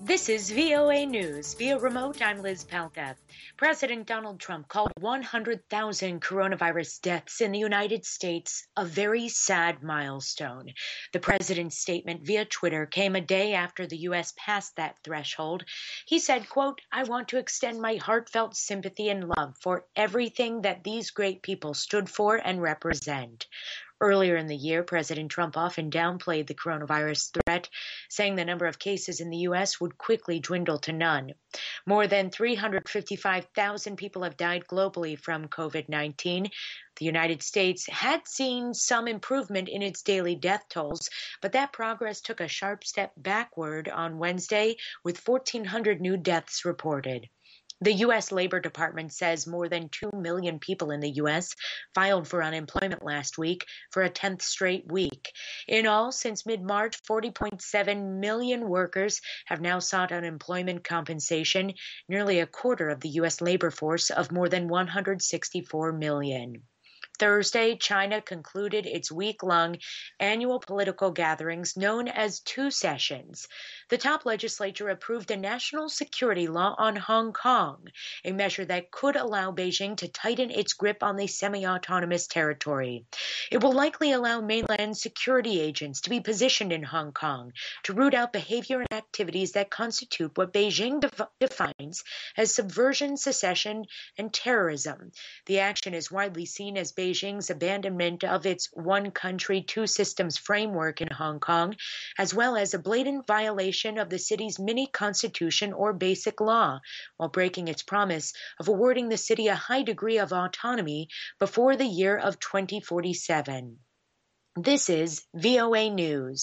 This is VOA News. Via remote, I'm Liz Palka. President Donald Trump called 100,000 coronavirus deaths in the United States a very sad milestone. The president's statement via Twitter came a day after the U.S. passed that threshold. He said, quote, "I want to extend my heartfelt sympathy and love for everything that these great people stood for and represent." Earlier in the year, President Trump often downplayed the coronavirus threat, saying the number of cases in the U.S. would quickly dwindle to none. More than 355,000 people have died globally from COVID-19. The United States had seen some improvement in its daily death tolls, but that progress took a sharp step backward on Wednesday, with 1,400 new deaths reported. The U.S. Labor Department says more than 2 million people in the U.S. filed for unemployment last week for a 10th straight week. In all, since mid-March, 40.7 million workers have now sought unemployment compensation, nearly a quarter of the U.S. labor force of more than 164 million. Thursday, China concluded its week-long annual political gatherings known as Two Sessions. The top legislature approved a national security law on Hong Kong, a measure that could allow Beijing to tighten its grip on the semi-autonomous territory. It will likely allow mainland security agents to be positioned in Hong Kong to root out behavior and activities that constitute what Beijing defines as subversion, secession, and terrorism. The action is widely seen as Beijing's abandonment of its one country, two systems framework in Hong Kong, as well as a blatant violation of the city's mini constitution or basic law, while breaking its promise of awarding the city a high degree of autonomy before the year of 2047. This is VOA News.